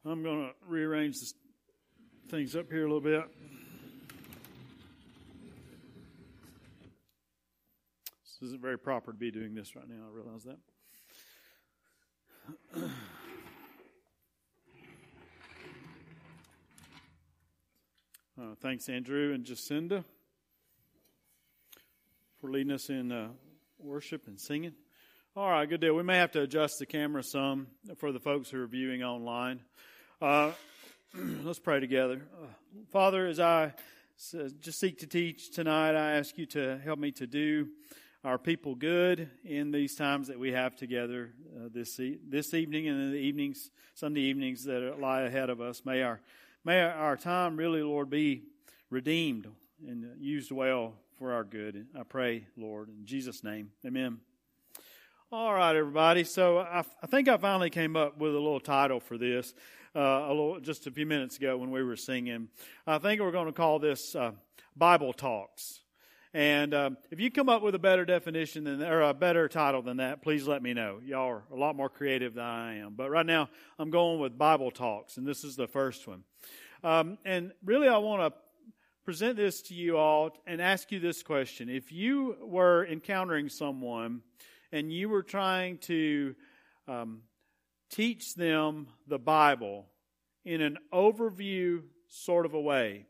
I'm going to rearrange things up here a little bit. This isn't very proper to be doing this right now, I realize that. Thanks, Andrew and Jacinda, for leading us in worship and singing. All right, good deal. We may have to adjust the camera some for the folks who are viewing online. Let's pray together. Father, as I just seek to teach tonight, I ask you to help me to do our people good in these times that we have together this evening and in the evenings, Sunday evenings that lie ahead of us. May our time really, Lord, be redeemed and used well for our good. I pray, Lord, in Jesus' name. Amen. All right, everybody. So I think I finally came up with a little title for this just a few minutes ago when we were singing. I think we're going to call this Bible Talks. And if you come up with a better definition or a better title than that, please let me know. Y'all are a lot more creative than I am. But right now, I'm going with Bible Talks, and this is the first one. And really, I want to present this to you all and ask you this question. If you were encountering someone and you were trying to teach them the Bible in an overview sort of a way,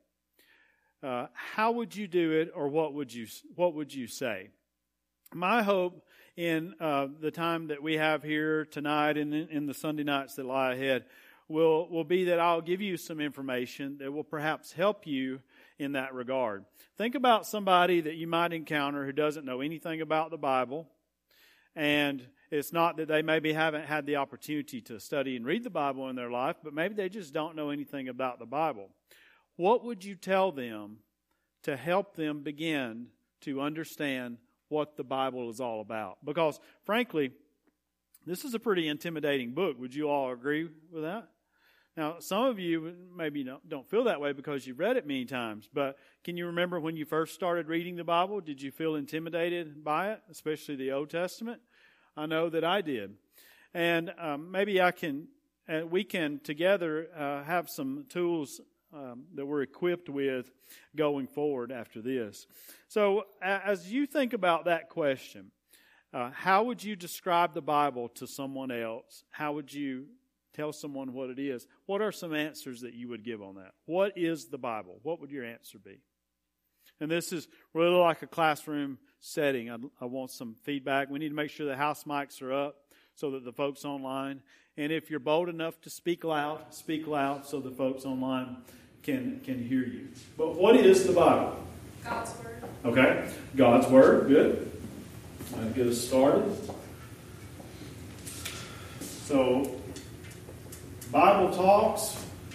how would you do it, or what would you say? My hope in the time that we have here tonight and in the Sunday nights that lie ahead will be that I'll give you some information that will perhaps help you in that regard. Think about somebody that you might encounter who doesn't know anything about the Bible, and it's not that they maybe haven't had the opportunity to study and read the Bible in their life, but maybe they just don't know anything about the Bible. What would you tell them to help them begin to understand what the Bible is all about? Because, frankly, this is a pretty intimidating book. Would you all agree with that? Now, some of you maybe don't feel that way because you've read it many times, but can you remember when you first started reading the Bible? Did you feel intimidated by it, especially the Old Testament? I know that I did. And maybe we can together have some tools that we're equipped with going forward after this. So as you think about that question, how would you describe the Bible to someone else? How would you tell someone what it is? What are some answers that you would give on that? What is the Bible? What would your answer be? And this is really like a classroom setting. I want some feedback. We need to make sure the house mics are up so that the folks online, and if you're bold enough to speak loud so the folks online can hear you. But what is the Bible? God's Word. Okay, God's Word. Good. That'll get us started. So, Bible Talks.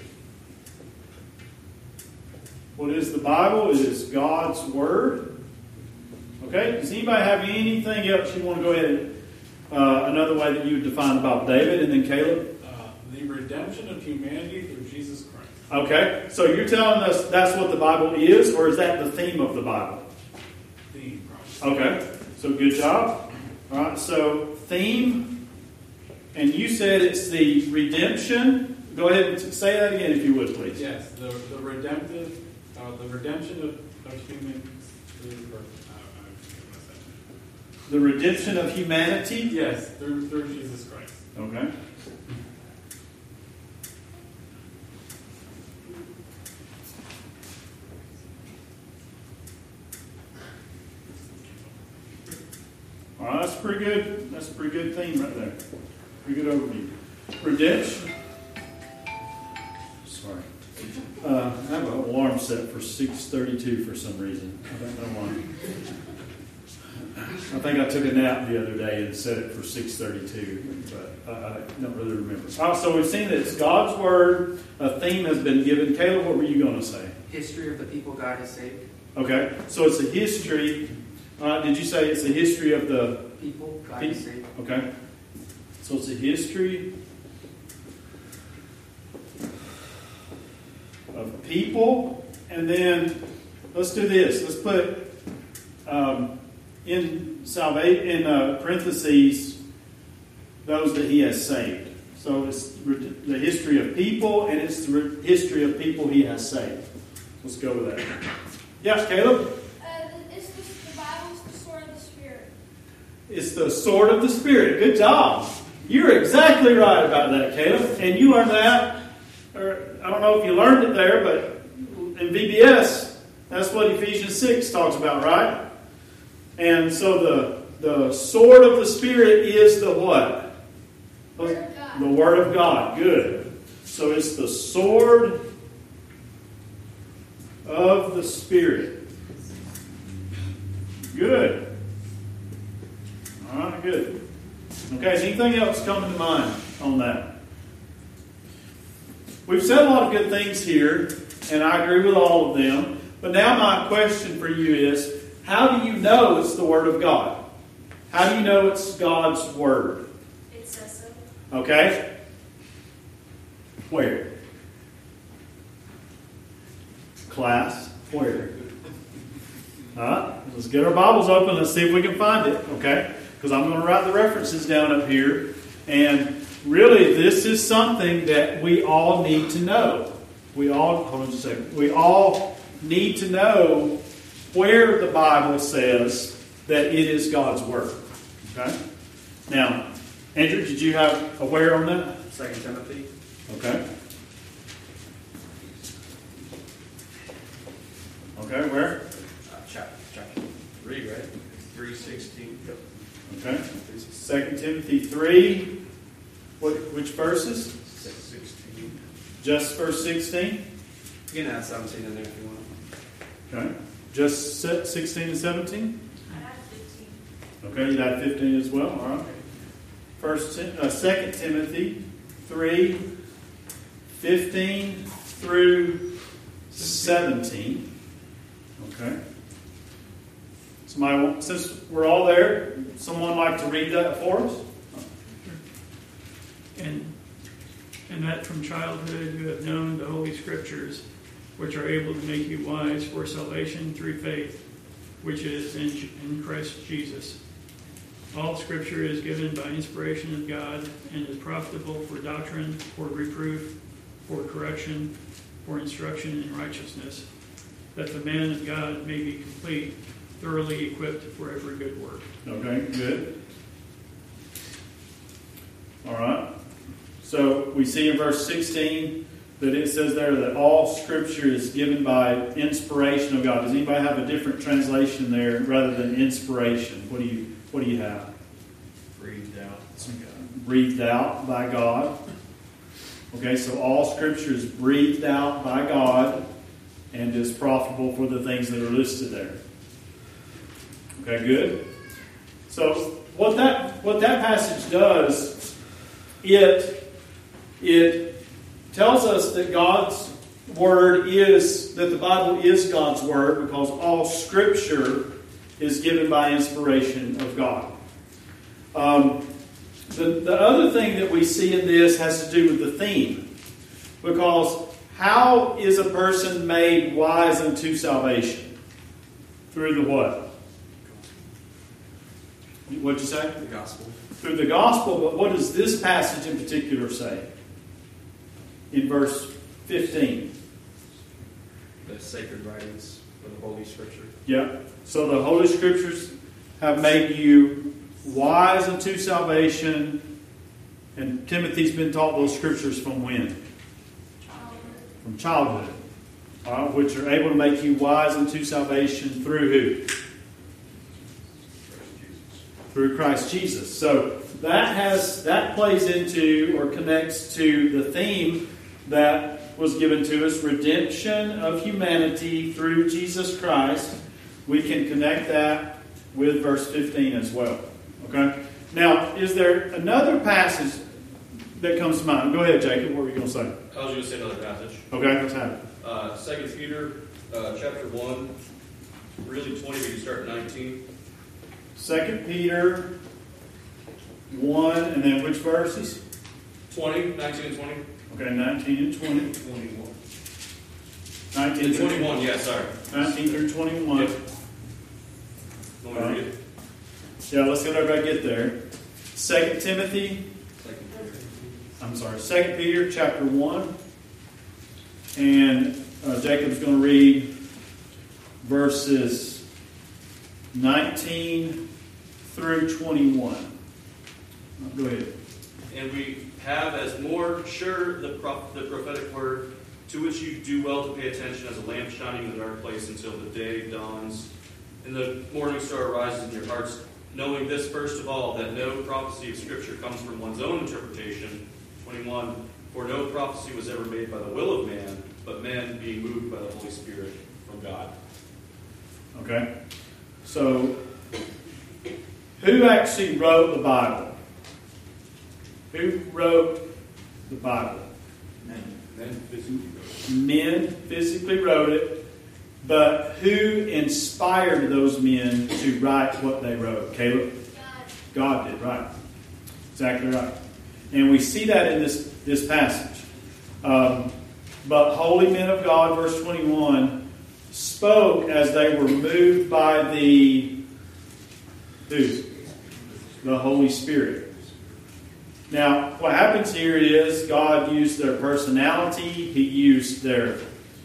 What is the Bible? It is God's Word. Okay, does anybody have anything else you want to go ahead another way that you would define the Bible? David and then Caleb? The redemption of humanity through Jesus Christ. Okay, so you're telling us that's what the Bible is, or is that the theme of the Bible? Theme, probably. Okay, so good job. All right, so theme, and you said it's the redemption. Go ahead and say that again, if you would, please. Yes, the redemption of humans through the redemption of humanity. Yes, through Jesus Christ. Okay. All right, that's pretty good. That's a pretty good theme right there. Pretty good overview. Redemption. Sorry. I have an alarm set for 6:32 for some reason. I don't know why. I think I took a nap the other day and set it for 6:32, but I don't really remember. So we've seen that it's God's Word. A theme has been given. Caleb, what were you going to say? History of the people God has saved. Okay, so it's a history. Did you say it's a history of the people God has saved? Okay, so it's a history of people, and then let's do this. Let's put in parentheses those that He has saved. So it's the history of people, and it's the history of people he has saved. Let's go with that. Yeah, Caleb? The Bible is the sword of the Spirit. It's the sword of the Spirit. Good job. You're exactly right about that, Caleb. And you learned that, or I don't know if you learned it there, but in VBS, that's what Ephesians 6 talks about, right? And so the sword of the Spirit is the what? Word of God. The Word of God. Good. So it's the sword of the Spirit. Good. All right, good. Okay, is anything else coming to mind on that? We've said a lot of good things here, and I agree with all of them. But now my question for you is, how do you know it's the Word of God? How do you know it's God's Word? It says so. Okay? Where? Class? Where? Let's get our Bibles open. Let's see if we can find it. Okay? Because I'm going to write the references down up here. And really, this is something that we all need to know. Hold on just a second. We all need to know where the Bible says that it is God's Word. Okay? Now, Andrew, did you have a where on that? 2 Timothy. Okay. Okay, where? Chapter 3, right? 3:16. Yep. Okay. 2 Timothy 3. Which verses? 6:16. Just verse 16? You can add 17 in there if you want. Okay. Just 16 and 17? I have 15. Okay, you had 15 as well. All right. 2 Timothy 3, 15 through 17. Okay. Somebody, since we're all there, someone like to read that for us? And that from childhood you have known the Holy Scriptures, which are able to make you wise for salvation through faith, which is in Christ Jesus. All Scripture is given by inspiration of God and is profitable for doctrine, for reproof, for correction, for instruction in righteousness, that the man of God may be complete, thoroughly equipped for every good work. Okay, good. All right. So we see in verse 16 that it says there that all Scripture is given by inspiration of God. Does anybody have a different translation there rather than inspiration? What do you have? Breathed out. Breathed out by God. Okay, so all Scripture is breathed out by God and is profitable for the things that are listed there. Okay, good. So what that passage does, it tells us that God's Word that the Bible is God's Word because all Scripture is given by inspiration of God. The other thing that we see in this has to do with the theme. Because how is a person made wise unto salvation? Through the what? What'd you say? The gospel. Through the gospel, but what does this passage in particular say? In verse 15. The sacred writings of the Holy Scripture. Yeah. So the Holy Scriptures have made you wise unto salvation. And Timothy's been taught those Scriptures from when? From childhood. Which are able to make you wise unto salvation through who? Through Christ Jesus. So that plays into or connects to the theme that was given to us, redemption of humanity through Jesus Christ. We can connect that with verse 15 as well. Okay? Now, is there another passage that comes to mind? Go ahead, Jacob. What were you going to say? I was going to say another passage. Okay, let's have it. 2 Peter, chapter 1, really 20, we can start at 19. 2 Peter 1, and then which verses? 20, 19 and 20. Okay, 19 and 20. 21. 19 And through 21, yeah, sorry. 19 through 21. Yep. Want me to read it? Yeah, let's let everybody get there. 2 Timothy. 2 Peter chapter 1. And Jacob's going to read verses 19 through 21. Go ahead. And we have as more sure the prophetic word, to which you do well to pay attention as a lamp shining in the dark place until the day dawns and the morning star rises in your hearts, knowing this first of all, that no prophecy of Scripture comes from one's own interpretation. 21, for no prophecy was ever made by the will of man, but men being moved by the Holy Spirit from God. Okay. So, who actually wrote the Bible? Who wrote the Bible? Men physically wrote it, but who inspired those men to write what they wrote? Caleb? God did, right. Exactly right. And we see that in this passage. But holy men of God, verse 21, spoke as they were moved by the Holy Spirit. Now, what happens here is God used their personality, He used their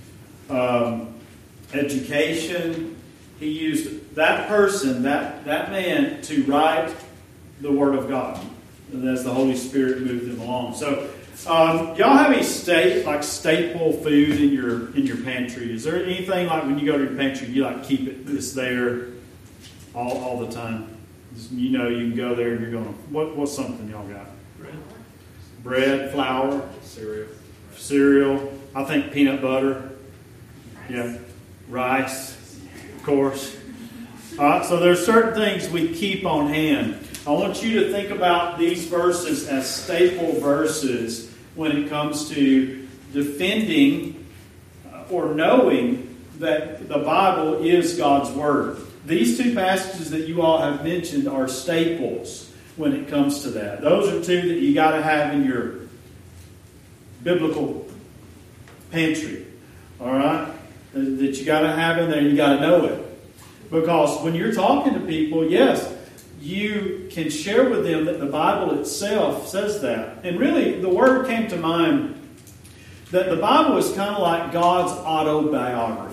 education, He used that person, that man, to write the Word of God, and as the Holy Spirit moved them along. So, y'all have any staple food in your pantry? Is there anything like when you go to your pantry, you like keep it's there all the time? You know, you can go there and you're going, what's something y'all got? Bread, flour, cereal. I think peanut butter. Yeah, rice, of course. All right, so there's certain things we keep on hand. I want you to think about these verses as staple verses when it comes to defending or knowing that the Bible is God's Word. These two passages that you all have mentioned are staples when it comes to that. Those are two that you got to have in your biblical pantry. All right? That you got to have in there, you got to know it. Because when you're talking to people, yes, you can share with them that the Bible itself says that. And really, the word came to mind that the Bible is kind of like God's autobiography.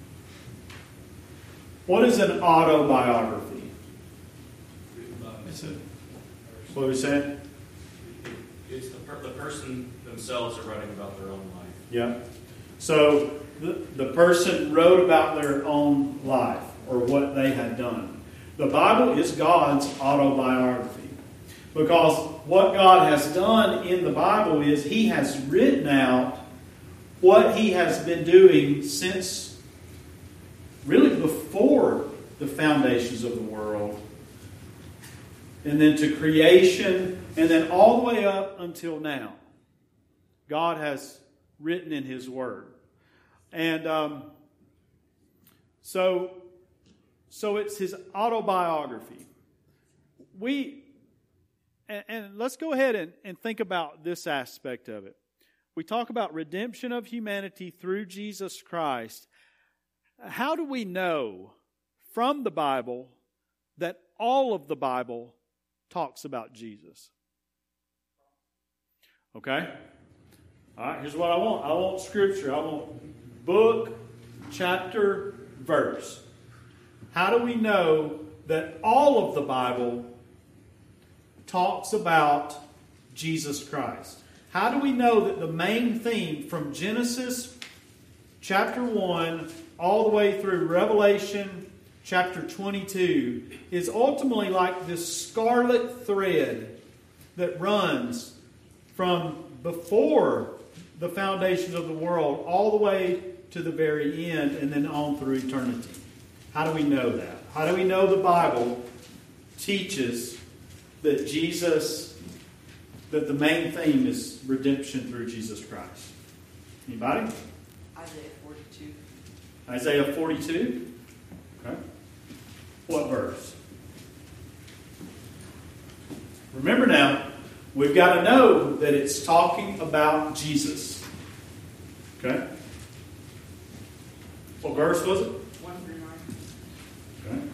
What is an autobiography? What are we saying? It's the person themselves are writing about their own life. Yeah. So the person wrote about their own life or what they had done. The Bible is God's autobiography. Because what God has done in the Bible is He has written out what He has been doing since really before the foundations of the world. And then to creation, and then all the way up until now. God has written in His Word. And so it's His autobiography. And let's go ahead and think about this aspect of it. We talk about redemption of humanity through Jesus Christ. How do we know from the Bible that all of the Bible talks about Jesus? Okay? All right, here's what I want. I want Scripture. I want book, chapter, verse. How do we know that all of the Bible talks about Jesus Christ? How do we know that the main theme from Genesis chapter 1 all the way through Revelation chapter 22 is ultimately like this scarlet thread that runs from before the foundations of the world all the way to the very end and then on through eternity? How do we know that? How do we know the Bible teaches that that the main theme is redemption through Jesus Christ? Anybody? Isaiah 42. Okay. What verse? Remember now, we've got to know that it's talking about Jesus. Okay? What verse was it? 139. Okay.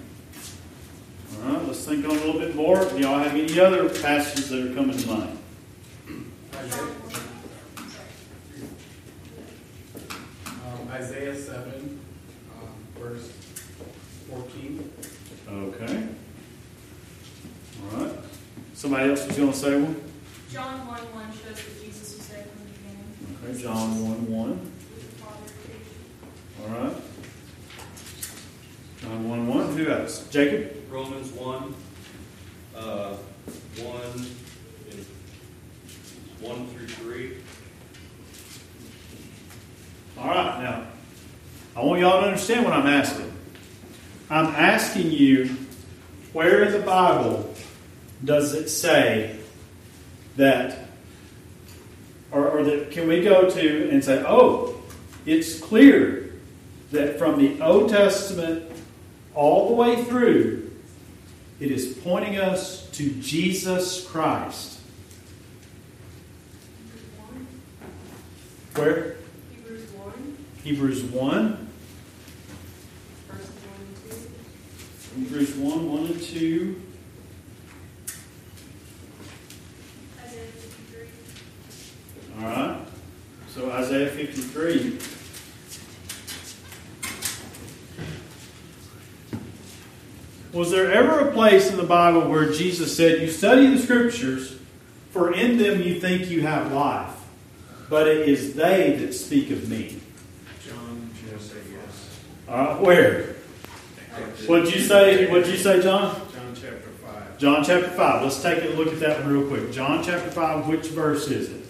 All right, let's think on a little bit more. Do y'all have any other passages that are coming to mind? Isaiah 7, verse 14. Okay. All right. Somebody else was going to say one? John 1:1 shows that Jesus was there from the beginning. Okay, John 1:1. With the Father creation. All right. John 1:1. Who else? Jacob? Romans 1, 1 through 3. All right. Now, I want y'all to understand what I'm asking. I'm asking you, where in the Bible does it say that, or that can we go to and say, oh, it's clear that from the Old Testament all the way through, it is pointing us to Jesus Christ. Where? Hebrews 1, Hebrews 1. verses 1 and 2. Hebrews 1, 1 and 2. Isaiah 53. All right. So Isaiah 53. Was there ever a place in the Bible where Jesus said, you study the Scriptures, for in them you think you have life, but it is they that speak of me? John, just say yes. All right, where? What'd you say, John? John chapter 5. John chapter 5. Let's take a look at that one real quick. John chapter 5, which verse is it?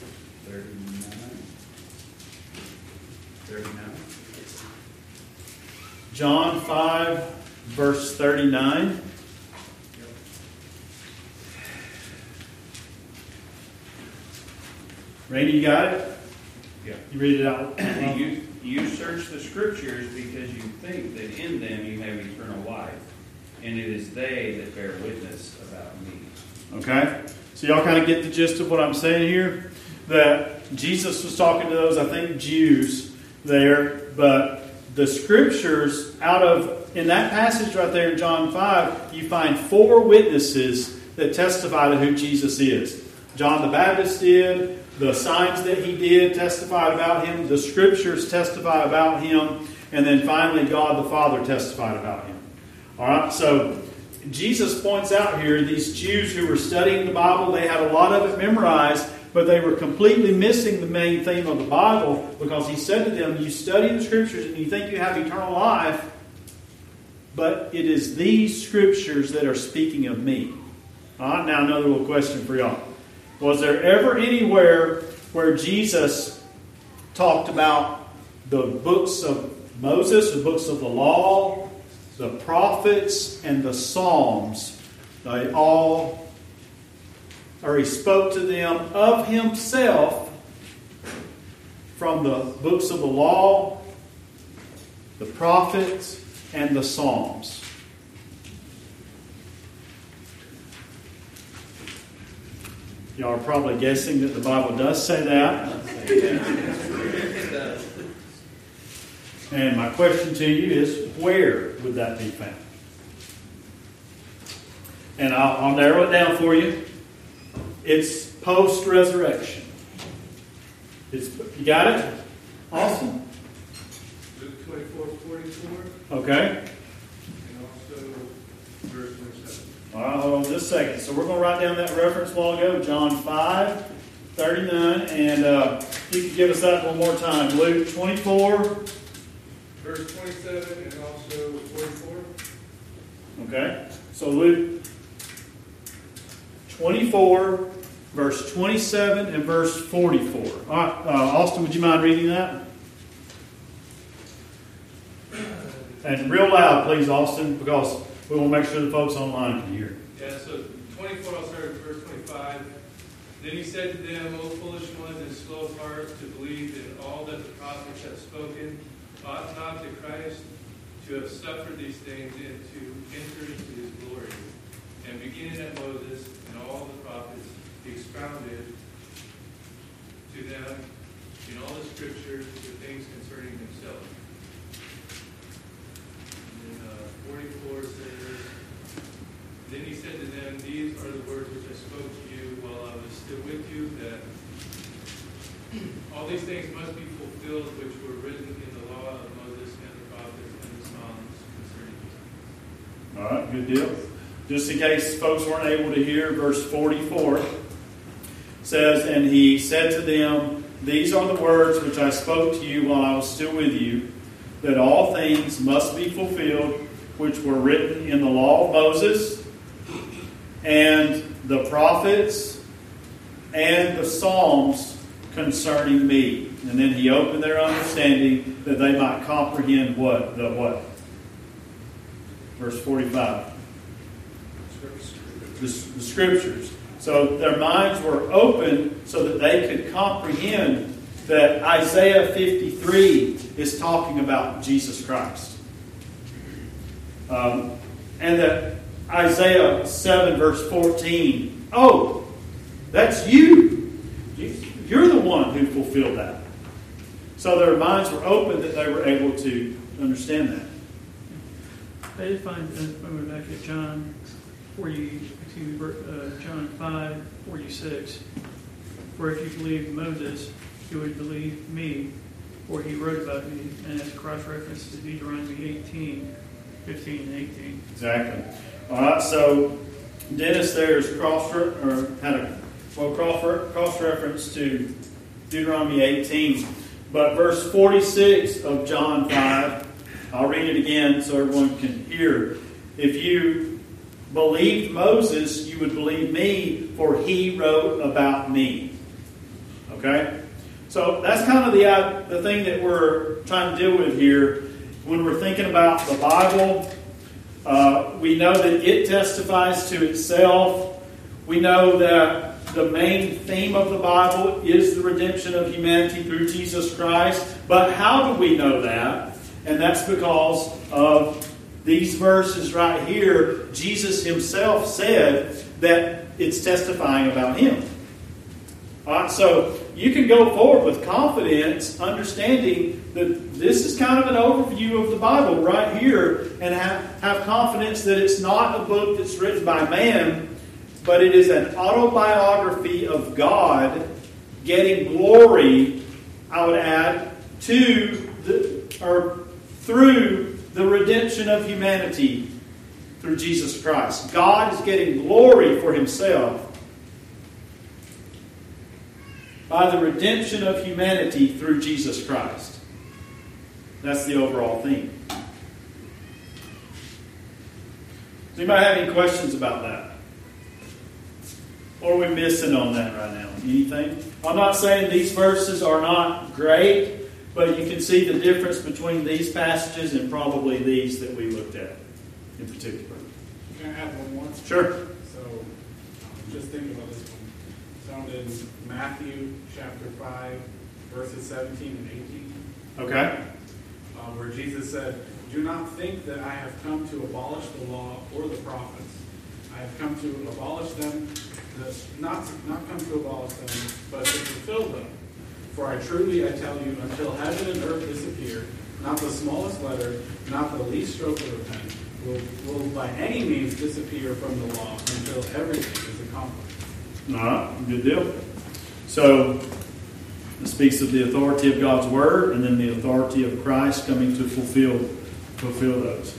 39. John 5, verse 39. Randy, you got it? Yeah. You read it out. You search the Scriptures because you think that in them you have eternal life, and it is they that bear witness about me. Okay? So y'all kind of get the gist of what I'm saying here? That Jesus was talking to those, I think, Jews there, but the Scriptures in that passage right there in John 5, you find 4 witnesses that testify to who Jesus is. John the Baptist did. The signs that he did testified about him. The Scriptures testify about him. And then finally, God the Father testified about him. All right, so Jesus points out here, these Jews who were studying the Bible, they had a lot of it memorized, but they were completely missing the main theme of the Bible, because he said to them, you study the Scriptures and you think you have eternal life, but it is these Scriptures that are speaking of me. All right, now another little question for y'all. Was there ever anywhere where Jesus talked about the books of Moses, the books of the law, the prophets, and the Psalms? He spoke to them of himself from the books of the law, the prophets, and the Psalms. Y'all are probably guessing that the Bible does say that. And my question to you is, where would that be found? And I'll narrow it down for you. It's post-resurrection. You got it? Awesome. Luke 24:44. Okay. And also verse 27. All right, hold on just a second. So we're going to write down that reference a while ago, John 5, 39. And you can give us that one more time. Luke 24. Verse 27 and also 44. Okay. So Luke 24, verse 27 and verse 44. All right, Austin, would you mind reading that? And real loud, please, Austin, because we want to make sure the folks online can hear. Yeah, so 24, I'll start with verse 25. Then he said to them, O foolish ones and slow of heart to believe in all that the prophets have spoken, ought not the Christ to have suffered these things and to enter into his glory? And beginning at Moses and all the prophets, he expounded to them in all the scriptures the things concerning himself. And then 44 says, Then he said to them, These are the words which I spoke to you while I was still with you, that All these things must be fulfilled which were written in the law of Moses and the prophets and the Psalms concerning me. All right, good deal. Just in case folks weren't able to hear, verse 44 says, "And he said to them, These are the words which I spoke to you while I was still with you, that all things must be fulfilled which were written in the law of Moses and the prophets and the Psalms concerning me." And then he opened their understanding that they might comprehend what? The what? Verse 45. The Scriptures. So their minds were open so that they could comprehend that Isaiah 53 is talking about Jesus Christ. And that Isaiah 7 verse 14, oh, that's you. You're the one who fulfilled that. So their minds were open that they were able to understand that. I did find, when we're back at John 5:46, "For if you believed Moses, you would believe me, for he wrote about me," and that's a cross-reference to Deuteronomy 18:15 and 18. Exactly. All right, so Dennis there is cross-reference to Deuteronomy 18. But verse 46 of John 5, I'll read it again so everyone can hear. "If you believed Moses, you would believe me, for he wrote about me." Okay? So that's kind of the thing that we're trying to deal with here. When we're thinking about the Bible, we know that it testifies to itself. We know that the main theme of the Bible is the redemption of humanity through Jesus Christ. But how do we know that? And that's because of these verses right here. Jesus himself said that it's testifying about him. All right, so you can go forward with confidence, understanding that this is kind of an overview of the Bible right here, and have confidence that it's not a book that's written by man, but it is an autobiography of God getting glory, I would add, through the redemption of humanity through Jesus Christ. God is getting glory for himself by the redemption of humanity through Jesus Christ. That's the overall theme. Does anybody have any questions about that? Or are we missing on that right now? Anything? I'm not saying these verses are not great, but you can see the difference between these passages and probably these that we looked at in particular. Can I add one more? Sure. So, just thinking about this one. Found in Matthew chapter 5, verses 17 and 18. Okay. Where Jesus said, "Do not think that I have come to abolish the law or the prophets. I have come to abolish them, not come to abolish them, but to fulfill them. For I tell you, until heaven and earth disappear, not the smallest letter, not the least stroke of a pen, will by any means disappear from the law until everything is accomplished." All right, good deal. So, it speaks of the authority of God's Word and then the authority of Christ coming to fulfill those.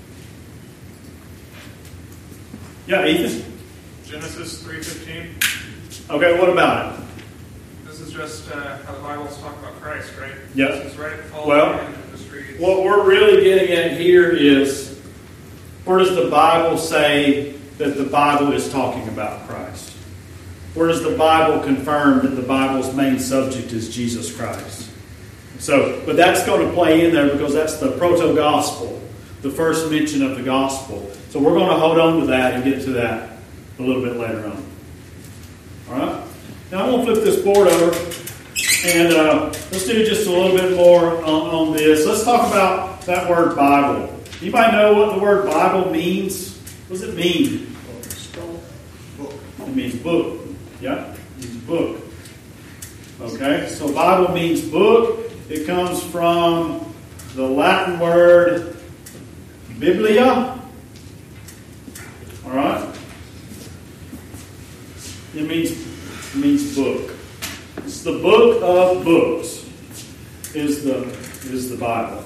Yeah, Ethan? Genesis 3:15. Okay, what about it? This is just how the Bible's talking about Christ, right? Yep. This is right at the fall Well, of man in the streets. What we're really getting at here is, where does the Bible say that the Bible is talking about Christ? Where does the Bible confirm that the Bible's main subject is Jesus Christ? So, but that's going to play in there because that's the proto-gospel, the first mention of the gospel. So we're going to hold on to that and get to that a little bit later on. All right? Now I'm going to flip this board over and let's do just a little bit more on this. Let's talk about that word Bible. Anybody know what the word Bible means? What does it mean? It means book. Yeah, it means book. Okay, so Bible means book. It comes from the Latin word Biblia. All right? It means book. It's the book of books. Is the Bible.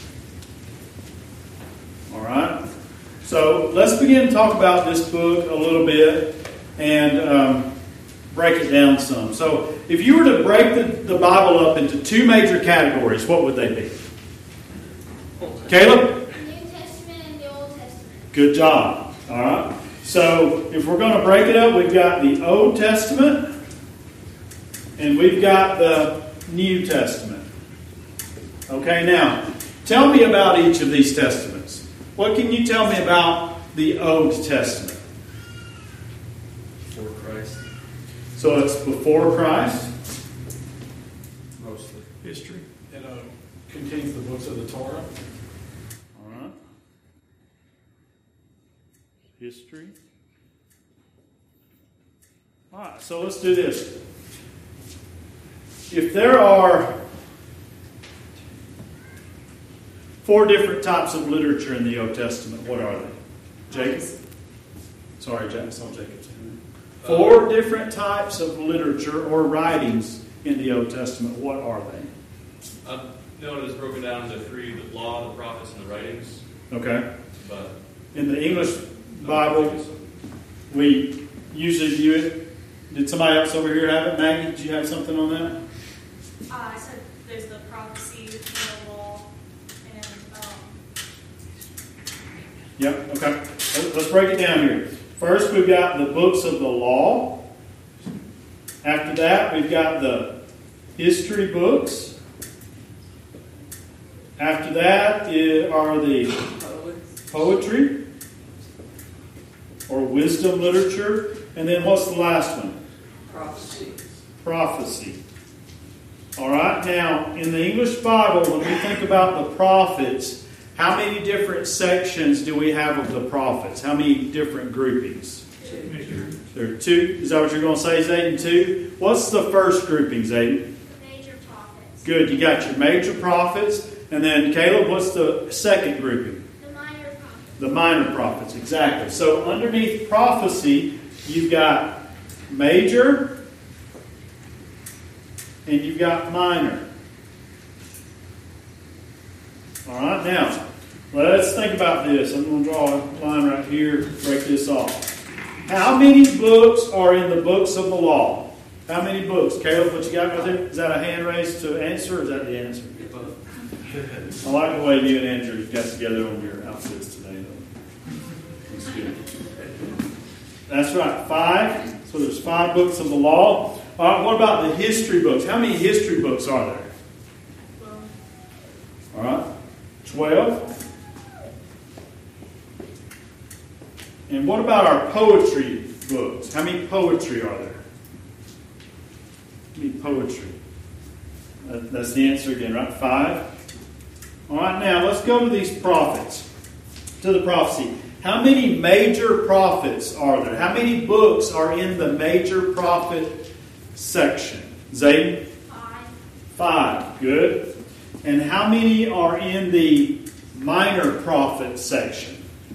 All right. So let's begin to talk about this book a little bit and break it down some. So if you were to break the Bible up into two major categories, what would they be? Caleb? The New Testament and the Old Testament. Good job. All right. So if we're going to break it up, we've got the Old Testament and we've got the New Testament. Okay, now, tell me about each of these testaments. What can you tell me about the Old Testament? Before Christ. So it's before Christ. Mostly. History. It contains the books of the Torah. All right. History. All right, so let's do this. If there are 4 different types of literature in the Old Testament, what are they? Jacob? Sorry, Jack, I saw Jacob. 4 different types of literature or writings in the Old Testament, what are they? No, it is broken down into 3, the law, the prophets, and the writings. Okay. But In the English Bible, we usually view it. Did somebody else over here have it? Maggie, did you have something on that? I said there's the prophecy, the law, and Yep, okay. Let's break it down here. First, we've got the books of the law. After that, we've got the history books. After that are the poetry or wisdom literature. And then what's the last one? Prophecy. All right, now, in the English Bible, when we think about the prophets, how many different sections do we have of the prophets? How many different groupings? 2. There are 2. Is that what you're going to say, Zayden? 2? What's the first grouping, Zayden? Major prophets. Good, you got your major prophets. And then, Caleb, what's the second grouping? The minor prophets. The minor prophets, exactly. So underneath prophecy, you've got major and you've got minor. All right, now, let's think about this. I'm going to draw a line right here, break this off. How many books are in the books of the law? How many books? Caleb, what you got right there? Is that a hand raised to answer, or is that the answer? I like the way you and Andrew got together on your outfits today, though. That's good. That's right, 5. So there's 5 books of the law. All right, what about the history books? How many history books are there? 12. All right, 12. And what about our poetry books? How many poetry are there? How many poetry? That's the answer again, right? 5. All right, now let's go to these prophets, to the prophecy. How many major prophets are there? How many books are in the major prophet section? Zayden? 5. Good. And how many are in the minor prophet section?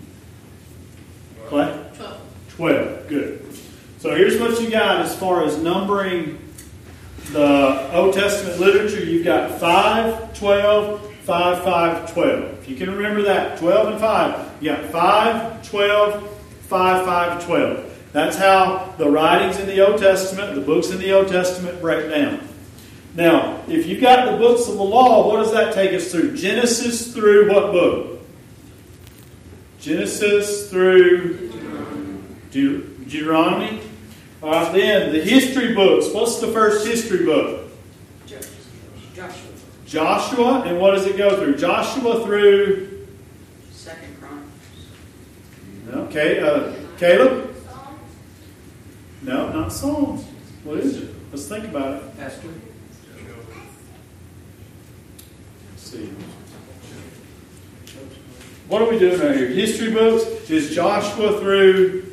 What? 12. Good. So here's what you got as far as numbering the Old Testament literature. You've got 5, 12, 5, 5, 12. If you can remember that, 12 and 5. You got 5, 12, 5, 5, 12. That's how the writings in the Old Testament, the books in the Old Testament break down. Now, if you've got the books of the law, what does that take us through? Genesis through what book? Genesis through Deuteronomy. All right, then the history books. What's the first history book? Joshua. And what does it go through? Joshua through 2nd Chronicles. Okay, Caleb? Psalms. No, not Psalms. What is it? Let's think about it. Esther. Let's see. What are we doing right here? History books is Joshua through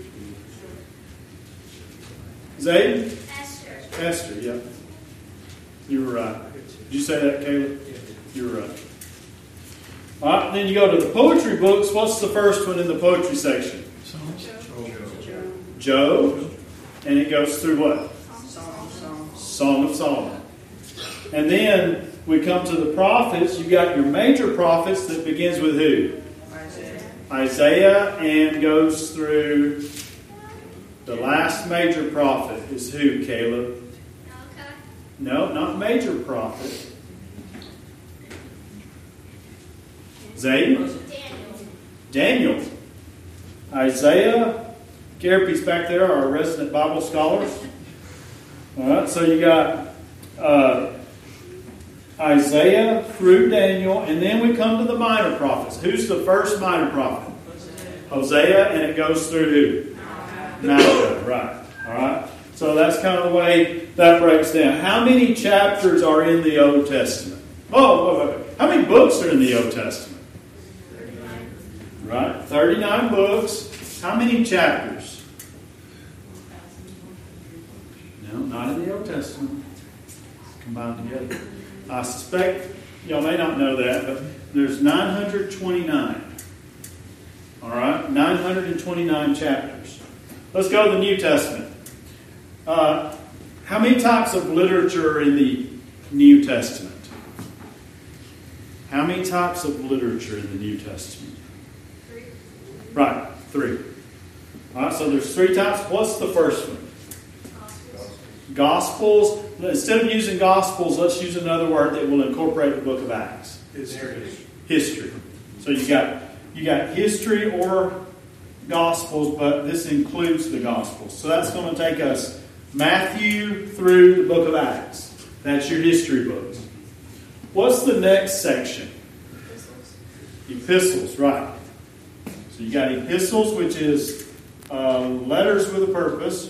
Zayden? Esther. Esther, yeah. You were right. Did you say that, Caleb? You were right. All right, then you go to the poetry books. What's the first one in the poetry section? Psalms. Job. And it goes through what? Song of Solomon. And then we come to the prophets. You got your major prophets that begins with who? Isaiah, and goes through the last major prophet is who, Caleb? No, not major prophet. Zayden? Daniel. Isaiah. Garapi's back there, our resident Bible scholars. All right, so you got Isaiah through Daniel, and then we come to the minor prophets. Who's the first minor prophet? Hosea, and it goes through who? Malachi, right. All right. So that's kind of the way that breaks down. How many chapters are in the Old Testament? Oh, how many books are in the Old Testament? 39. Right, 39 books. How many chapters? No, not in the Old Testament. Combined together. I suspect y'all may not know that, but there's 929. All right, 929 chapters. Let's go to the New Testament. How many types of literature are in the New Testament? How many types of literature in the New Testament? 3. Right, 3. All right, so there's 3 types. What's the first one? Gospels. Instead of using Gospels, let's use another word that will incorporate the book of Acts. History. So you got history or Gospels, but this includes the Gospels. So that's going to take us Matthew through the book of Acts. That's your history books. What's the next section? Epistles, right. So you got epistles, which is letters with a purpose.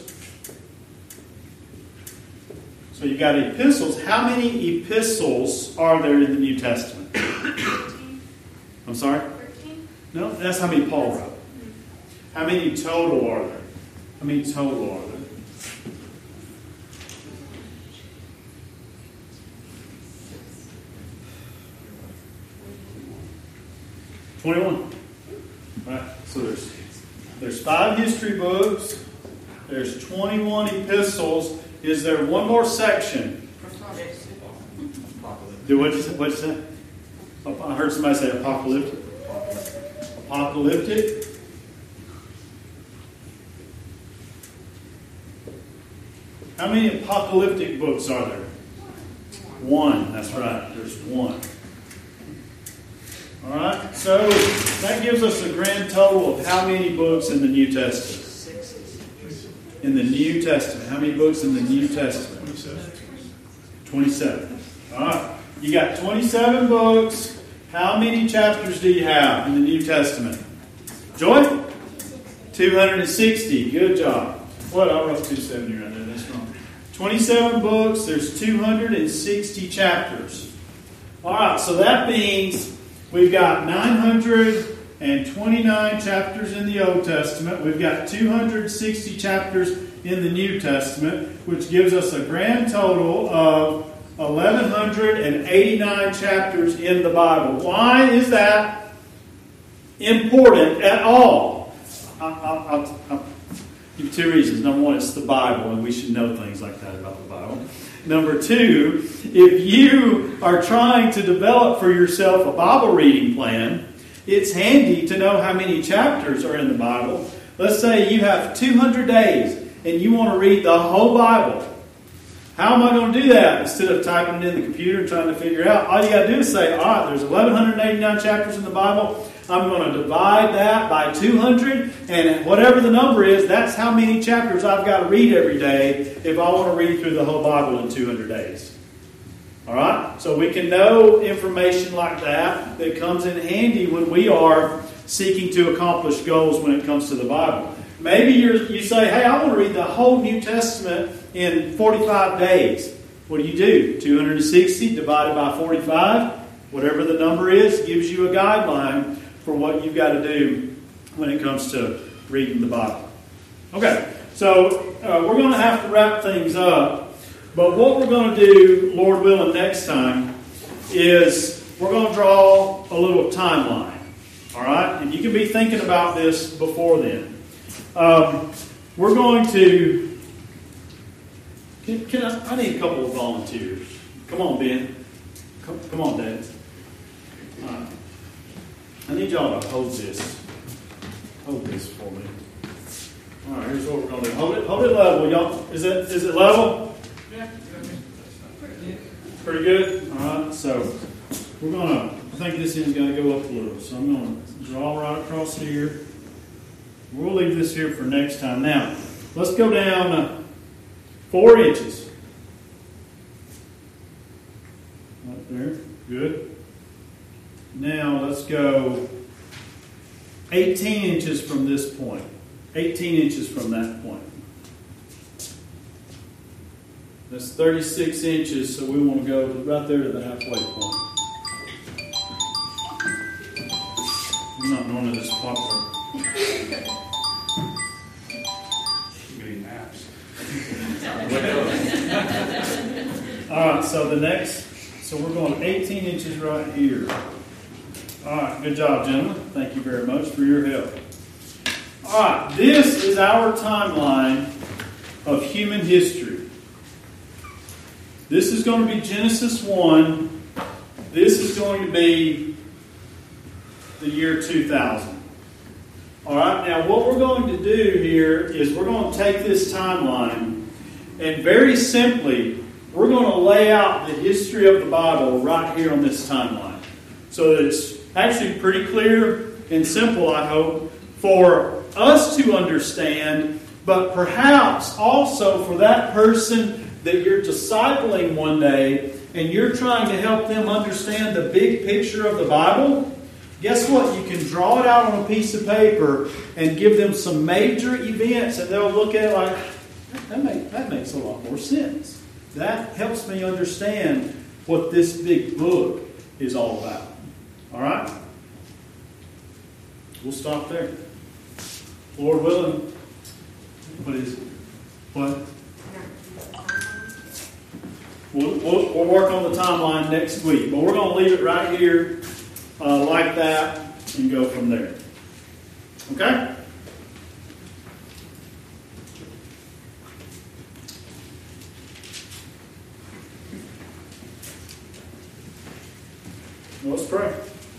So you got epistles. How many epistles are there in the New Testament? 13. I'm sorry? 13. No, that's how many Paul wrote. How many total are there? How many total are there? 21. Right. So there's 5 history books. There's 21 epistles. Is there one more section? What'd you say? I heard somebody say apocalyptic. Apocalyptic. How many apocalyptic books are there? 1. That's right. There's 1. All right. So that gives us a grand total of how many books in the New Testament? In the New Testament. How many books in the New Testament? 27. All right. You got 27 books. How many chapters do you have in the New Testament? Joy? 260. Good job. What? I wrote 270 right there. That's wrong. 27 books. There's 260 chapters. All right. So that means we've got 929 chapters in the Old Testament. We've got 260 chapters in the New Testament, which gives us a grand total of 1,189 chapters in the Bible. Why is that important at all? I'll give you 2 reasons. Number 1, it's the Bible, and we should know things like that about the Bible. Number 2, if you are trying to develop for yourself a Bible reading plan, it's handy to know how many chapters are in the Bible. Let's say you have 200 days and you want to read the whole Bible. How am I going to do that? Instead of typing it in the computer and trying to figure it out, all you got to do is say, all right, there's 1,189 chapters in the Bible. I'm going to divide that by 200, and whatever the number is, that's how many chapters I've got to read every day if I want to read through the whole Bible in 200 days. All right? So we can know information like that comes in handy when we are seeking to accomplish goals when it comes to the Bible. Maybe you say, hey, I want to read the whole New Testament in 45 days. What do? 260 divided by 45, whatever the number is, gives you a guideline for what you've got to do when it comes to reading the Bible. Okay, so we're going to have to wrap things up. But what we're going to do, Lord willing, next time is we're going to draw a little timeline. All right? And you can be thinking about this before then. We're going to I need a couple of volunteers. Come on, Ben. Come on, Dad. All right. I need y'all to hold this. Hold this for me. All right, here's what we're going to do. Hold it level, y'all. Is it level? Yeah. Pretty good? All right, so we're going to, I think this end's got to go up a little. So I'm going to draw right across here. We'll leave this here for next time. Now, let's go down 4 inches. Right there. Good. Now, let's go 18 inches from this point. 18 inches from that point. That's 36 inches, so we want to go right there to the halfway point. I'm not known as popular. Getting naps. All right, so we're going 18 inches right here. All right, good job, gentlemen. Thank you very much for your help. All right, this is our timeline of human history. This is going to be Genesis 1. This is going to be the year 2000. All right, now what we're going to do here is we're going to take this timeline and very simply, we're going to lay out the history of the Bible right here on this timeline. So that it's actually pretty clear and simple, I hope, for us to understand, but perhaps also for that person that you're discipling one day and you're trying to help them understand the big picture of the Bible. Guess what? You can draw it out on a piece of paper and give them some major events and they'll look at it like, that makes a lot more sense. That helps me understand what this big book is all about. All right? We'll stop there. Lord willing. What is it? What? We'll work on the timeline next week. But we're going to leave it right here like that and go from there. Okay? Let's pray.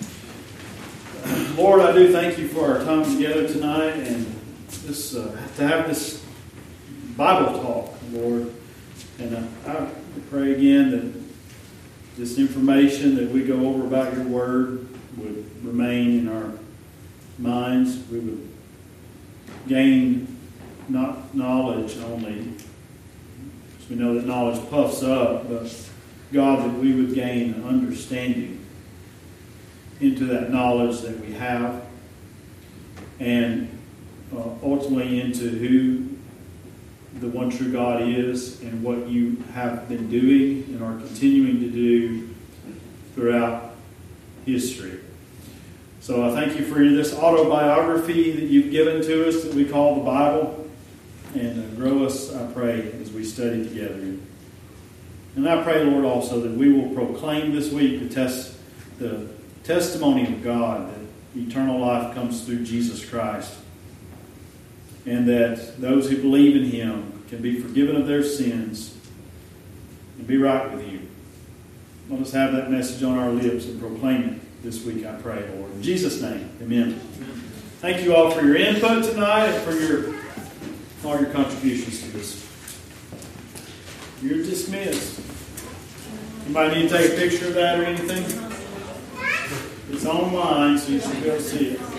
Lord, I do thank you for our time together tonight and this to have this Bible talk, Lord. And I pray again that this information that we go over about your word would remain in our minds. We would gain not knowledge only, because we know that knowledge puffs up, but God, that we would gain understanding into that knowledge that we have, and ultimately into who the one true God is and what you have been doing and are continuing to do throughout history. So I thank you for this autobiography that you've given to us that we call the Bible, and grow us, I pray, as we study together. And I pray, Lord, also that we will proclaim this week the testimony of God that eternal life comes through Jesus Christ, and that those who believe in Him can be forgiven of their sins and be right with you. Let us have that message on our lips and proclaim it this week, I pray, Lord. In Jesus' name, amen. Thank you all for your input tonight and for all your contributions to this. You're dismissed. Anybody need to take a picture of that or anything? It's online, so you should be able to see it.